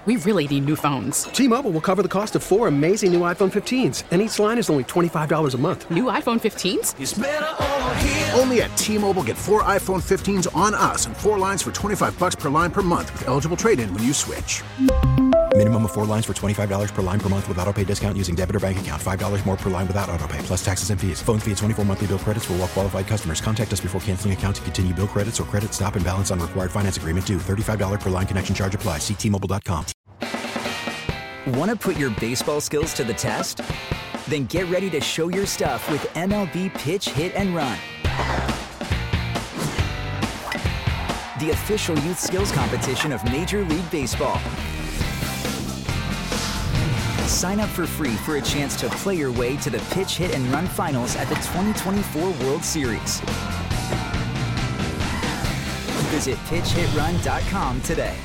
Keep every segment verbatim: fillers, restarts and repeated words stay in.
We really need new phones. T-Mobile will cover the cost of four amazing new iPhone fifteens, and each line is only twenty-five dollars a month. New iPhone fifteens? It's better over here. Only at T-Mobile, get four iPhone fifteens on us and four lines for twenty-five dollars per line per month with eligible trade-in when you switch. Minimum of four lines for twenty-five dollars per line per month with autopay discount using debit or bank account. five dollars more per line without autopay, plus taxes and fees. Phone fee at twenty-four monthly bill credits for well-qualified customers. Contact us before canceling account to continue bill credits or credit stop and balance on required finance agreement due. thirty-five dollars per line connection charge applies. See T Mobile dot com. Want to put your baseball skills to the test? Then get ready to show your stuff with M L B Pitch, Hit, and Run. The official youth skills competition of Major League Baseball. Sign up for free for a chance to play your way to the Pitch, Hit, and Run finals at the twenty twenty-four World Series. Visit pitch hit run dot com today.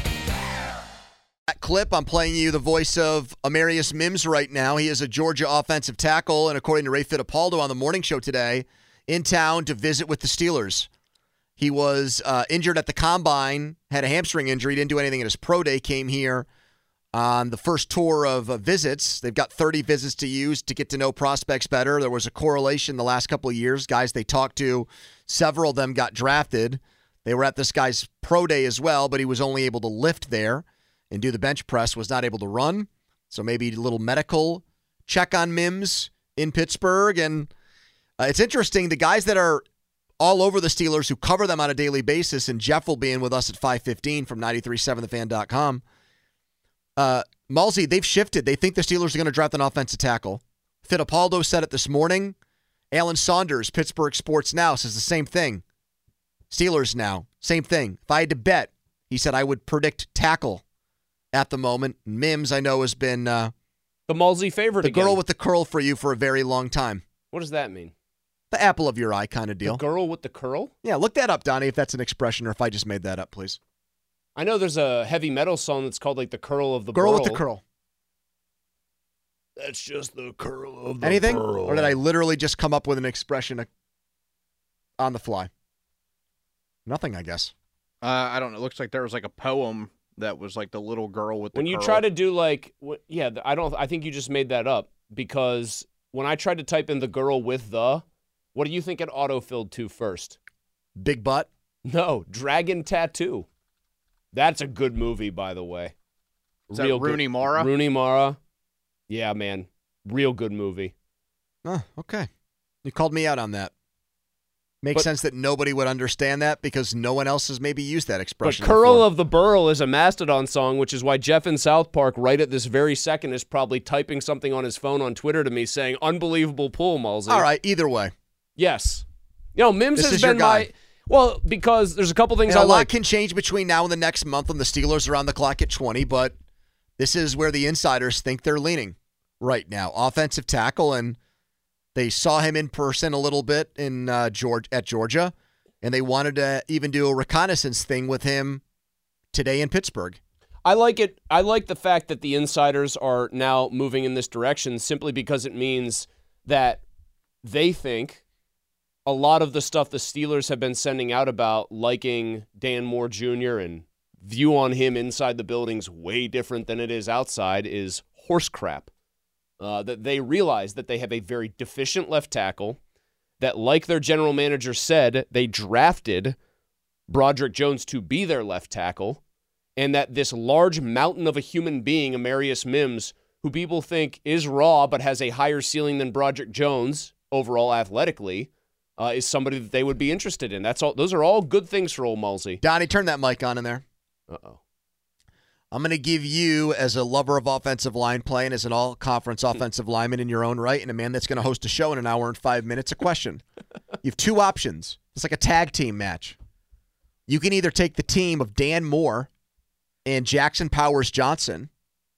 That clip, I'm playing you the voice of Amarius Mims right now. He is a Georgia offensive tackle, and according to Ray Fittipaldo on the morning show today, in town to visit with the Steelers. He was uh, injured at the Combine, had a hamstring injury, didn't do anything at his pro day, came here on the first tour of uh, visits. They've got thirty visits to use to get to know prospects better. There was a correlation the last couple of years. Guys they talked to, several of them got drafted. They were at this guy's pro day as well, but he was only able to lift there and do the bench press, was not able to run. So maybe a little medical check on Mims in Pittsburgh. And uh, it's interesting, the guys that are all over the Steelers who cover them on a daily basis, and Jeff will be in with us at five fifteen from ninety-three point seven the fan dot com. Uh, Malsey, they've shifted. They think the Steelers are going to draft an offensive tackle. Fittipaldo said it this morning. Alan Saunders, Pittsburgh Sports Now, says the same thing. Steelers now, same thing. If I had to bet, he said I would predict tackle at the moment. Mims, I know, has been uh, the Malsey favorite the again. girl with the curl for you for a very long time. What does that mean? The apple of your eye kind of deal. The girl with the curl? Yeah, look that up, Donnie, if that's an expression or if I just made that up, please. I know there's a heavy metal song that's called like the curl of the girl burl. with the curl. That's just the curl of the Anything? burl. Or did I literally just come up with an expression on the fly? Nothing, I guess. Uh, I don't know. It looks like there was like a poem that was like the little girl with the When you curl. try to do like, what, yeah, I don't. I think you just made that up because when I tried to type in the girl with the, what do you think it autofilled to first? Big butt? No, Dragon Tattoo. That's a good movie, by the way. Is that Rooney good. Mara? Rooney Mara. Yeah, man. Real good movie. Oh, okay. You called me out on that. Makes but, sense that nobody would understand that because no one else has maybe used that expression. But Curl before. of the Burl is a Mastodon song, which is why Jeff in South Park, right at this very second, is probably typing something on his phone on Twitter to me saying, unbelievable pull, Malsey. All right, either way. Yes. You know, Mims this has is been your guy. my... Well, because there's a couple things and I a lot like. can change between now and the next month when the Steelers are on the clock at twenty, but this is where the insiders think they're leaning right now. Offensive tackle, and they saw him in person a little bit in uh, Georgia, at Georgia, and they wanted to even do a reconnaissance thing with him today in Pittsburgh. I like it. I like the fact that the insiders are now moving in this direction simply because it means that they think a lot of the stuff the Steelers have been sending out about liking Dan Moore Junior and view on him inside the building's way different than it is outside is horse crap. Uh, that they realize that they have a very deficient left tackle, that like their general manager said, they drafted Broderick Jones to be their left tackle, and that this large mountain of a human being, Amarius Mims, who people think is raw but has a higher ceiling than Broderick Jones overall athletically, Uh, is somebody that they would be interested in. That's all. Those are all good things for old Malsey. Donnie, turn that mic on in there. Uh-oh. I'm going to give you, as a lover of offensive line play and as an all-conference offensive lineman in your own right and a man that's going to host a show in an hour and five minutes, a question. You have two options. It's like a tag team match. You can either take the team of Dan Moore and Jackson Powers Johnson,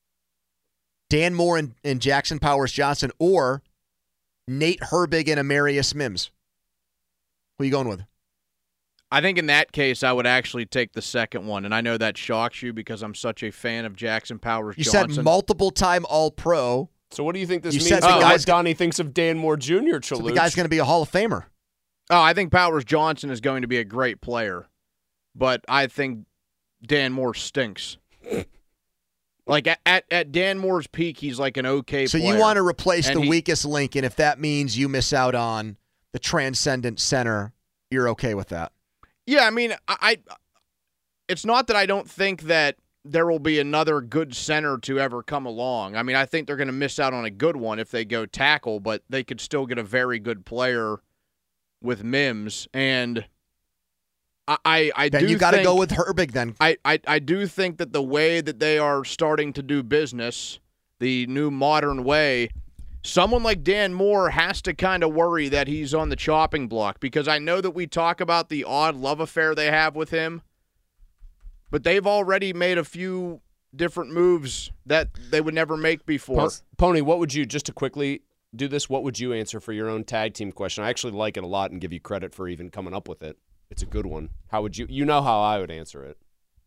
Dan Moore and, and Jackson Powers Johnson, or Nate Herbig and Amarius Mims. Who are you going with? I think in that case, I would actually take the second one, and I know that shocks you because I'm such a fan of Jackson Powers you Johnson. You said multiple-time All-Pro. So what do you think this you means said for the what guy's, Donnie thinks of Dan Moore Junior, Chaluch? So the guy's going to be a Hall of Famer. Oh, I think Powers Johnson is going to be a great player, but I think Dan Moore stinks. Like at, at, at Dan Moore's peak, he's like an okay so player. you want to replace And the he- weakest link, and if that means you miss out on the transcendent center, you're okay with that? Yeah, I mean, I, I it's not that I don't think that there will be another good center to ever come along. I mean, I think they're going to miss out on a good one if they go tackle, but they could still get a very good player with Mims. And I, I, I Then do you got to think- go with Herbig then. I, I, I do think that the way that they are starting to do business, the new modern way, someone like Dan Moore has to kind of worry that he's on the chopping block, because I know that we talk about the odd love affair they have with him, but they've already made a few different moves that they would never make before. Po- Pony, what would you, just to quickly do this, what would you answer for your own tag team question? I actually like it a lot and give you credit for even coming up with it. It's a good one. How would you, you know how I would answer it.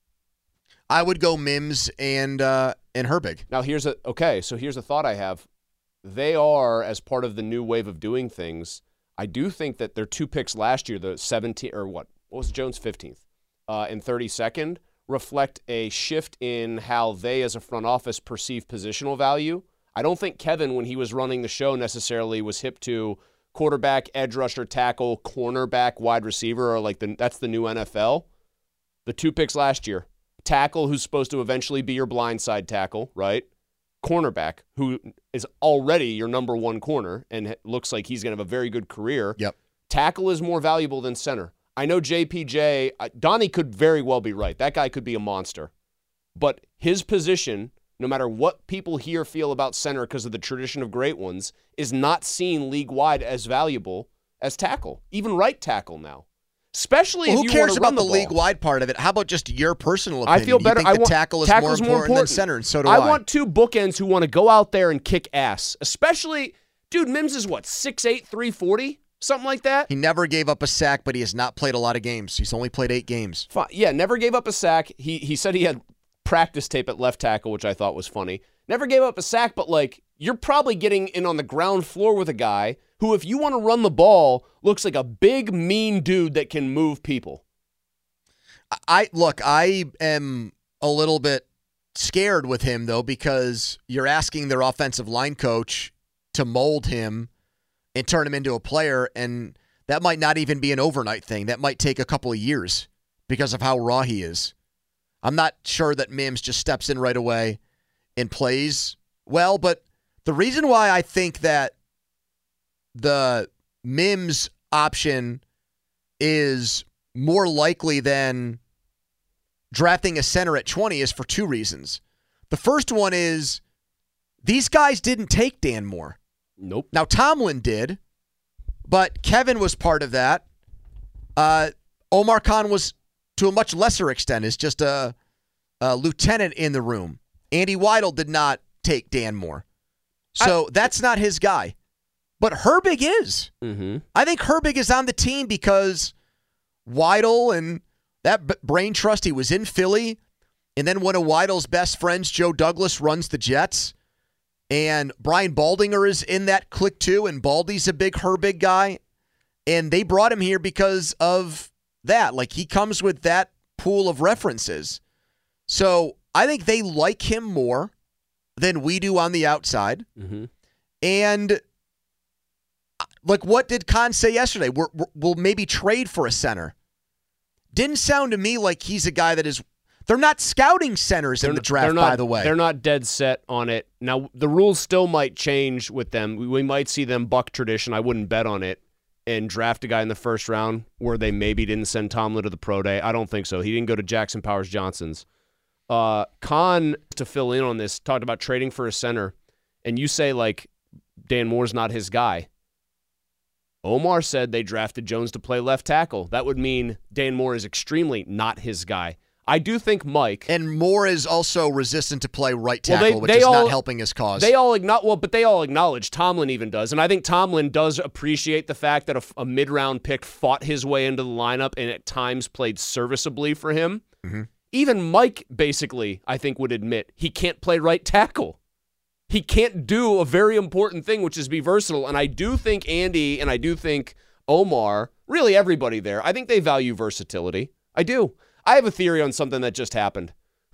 I would go Mims and uh, and Herbig. Now, here's a, okay, so here's a thought I have. They are, as part of the new wave of doing things, I do think that their two picks last year, the seventeenth, or what, what was Jones' fifteenth, uh, and thirty-second, reflect a shift in how they as a front office perceive positional value. I don't think Kevin, when he was running the show, necessarily was hip to quarterback, edge rusher, tackle, cornerback, wide receiver, or like the, that's the new N F L. The two picks last year, tackle, who's supposed to eventually be your blindside tackle, right? Cornerback, who is already your number one corner and looks like he's going to have a very good career. Yep. Tackle is more valuable than center. I know J P J, uh, Donnie could very well be right. That guy could be a monster. But his position, no matter what people here feel about center because of the tradition of great ones, is not seen league-wide as valuable as tackle, even right tackle now. Especially Well, if who you cares want to about run the, the, ball. league-wide part of it? How about just your personal opinion? I feel better. You think I the want, tackle is tackle's more more important, than important. center, and so do I. I. want two bookends who want to go out there and kick ass. Especially, dude, Mims is what, six eight, three forty? Something like that? He never gave up a sack, but he has not played a lot of games. He's only played eight games. Fine. Yeah, never gave up a sack. He he said he had practice tape at left tackle, which I thought was funny. Never gave up a sack, but like, you're probably getting in on the ground floor with a guy who, if you want to run the ball, looks like a big, mean dude that can move people. I look, I am a little bit scared with him, though, because you're asking their offensive line coach to mold him and turn him into a player, and that might not even be an overnight thing. That might take a couple of years because of how raw he is. I'm not sure that Mims just steps in right away and plays well, but the reason why I think that the Mims option is more likely than drafting a center at twenty is for two reasons. The first one is these guys didn't take Dan Moore. Nope. Now, Tomlin did, but Kevin was part of that. Uh, Omar Khan was, to a much lesser extent, is just a, a lieutenant in the room. Andy Weidel did not take Dan Moore. So I, that's not his guy. But Herbig is. Mm-hmm. I think Herbig is on the team because Weidel and that b- brain trust, he was in Philly, and then one of Weidel's best friends, Joe Douglas, runs the Jets. And Brian Baldinger is in that clique too, and Baldy's a big Herbig guy. And they brought him here because of that. Like, he comes with that pool of references. So I think they like him more than we do on the outside. Mm-hmm. And, like, what did Khan say yesterday? We're, we're, we'll maybe trade for a center. Didn't sound to me like he's a guy that is... They're not scouting centers they're, in the draft, not, by the way. They're not dead set on it. Now, the rules still might change with them. We, we might see them buck tradition. I wouldn't bet on it. And draft a guy in the first round where they maybe didn't send Tomlin to the pro day. I don't think so. He didn't go to Jackson Powers Johnson's. Uh, Khan, to fill in on this, talked about trading for a center. And you say, like, Dan Moore's not his guy. Omar said they drafted Jones to play left tackle. That would mean Dan Moore is extremely not his guy. I do think Mike... And Moore is also resistant to play right tackle, well, they, which they is all, not helping his cause. They all acknowledge, well, but they all acknowledge, Tomlin even does, and I think Tomlin does appreciate the fact that a, a mid-round pick fought his way into the lineup and at times played serviceably for him. Mm-hmm. Even Mike, basically, I think would admit he can't play right tackle. He can't do a very important thing, which is be versatile, and I do think Andy and I do think Omar, really everybody there, I think they value versatility. I do. I have a theory on something that just happened.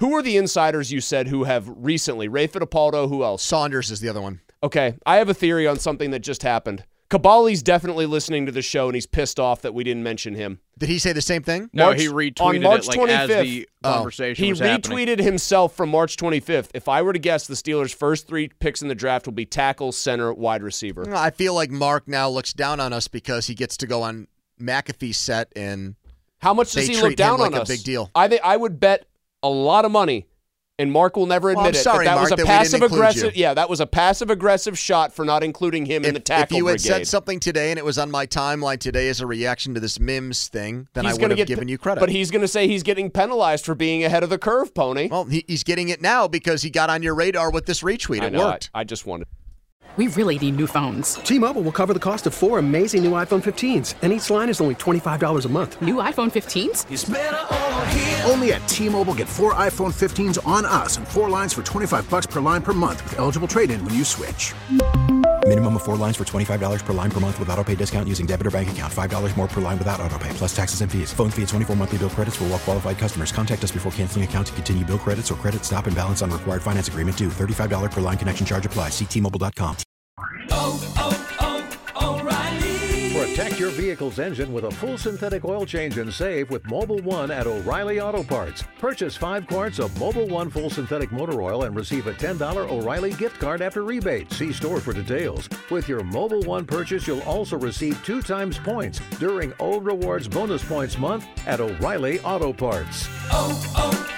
Who are the insiders you said who have recently? Ray Fittipaldo, who else? Saunders is the other one. Okay, I have a theory on something that just happened. Kabali's definitely listening to the show, and he's pissed off that we didn't mention him. Did he say the same thing? No, March, he retweeted on March it like twenty-fifth, as the conversation oh, was He happening. retweeted himself from March twenty-fifth. If I were to guess, the Steelers' first three picks in the draft will be tackle, center, wide receiver. I feel like Mark now looks down on us because he gets to go on McAfee's set, and how much does they he treat look down him like on a us? big deal. I think I would bet a lot of money. And Mark will never admit well, I'm it. Sorry, that Mark, was a that passive aggressive. you. Yeah, that was a passive aggressive shot for not including him if, in the tackle If you had brigade. said something today and it was on my timeline today as a reaction to this Mims thing, then he's I would have get, given you credit. But he's going to say he's getting penalized for being ahead of the curve, Pony. Well, he, he's getting it now because he got on your radar with this retweet. I It know, worked. I, I just wanted. We really need new phones. T-Mobile will cover the cost of four amazing new iPhone fifteens, and each line is only twenty-five dollars a month. New iPhone fifteens? Only at T-Mobile, get four iPhone fifteens on us and four lines for twenty-five bucks per line per month with eligible trade-in when you switch. Minimum of four lines for twenty-five dollars per line per month with autopay discount using debit or bank account. five dollars more per line without autopay, plus taxes and fees. Phone fee at twenty-four monthly bill credits for well-qualified customers. Contact us before canceling account to continue bill credits or credit stop and balance on required finance agreement due. thirty-five dollars per line connection charge applies. See T Mobile dot com. Oh, oh, oh, O'Reilly. Protect your vehicle's engine with a full synthetic oil change and save with Mobil one at O'Reilly Auto Parts. Purchase five quarts of Mobil one full synthetic motor oil and receive a ten dollars O'Reilly gift card after rebate. See store for details. With your Mobil one purchase, you'll also receive two times points during O Rewards Bonus Points Month at O'Reilly Auto Parts. Oh,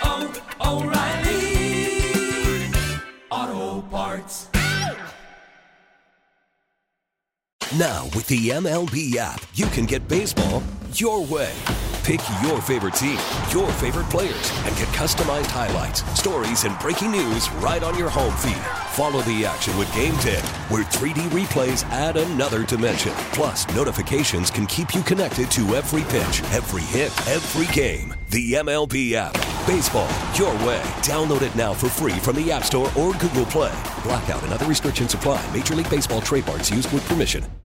oh, oh, O'Reilly Auto Parts. Now, with the M L B app, you can get baseball your way. Pick your favorite team, your favorite players, and get customized highlights, stories, and breaking news right on your home feed. Follow the action with Game Day, where three D replays add another dimension. Plus, notifications can keep you connected to every pitch, every hit, every game. The M L B app. Baseball your way. Download it now for free from the App Store or Google Play. Blackout and other restrictions apply. Major League Baseball trademarks used with permission.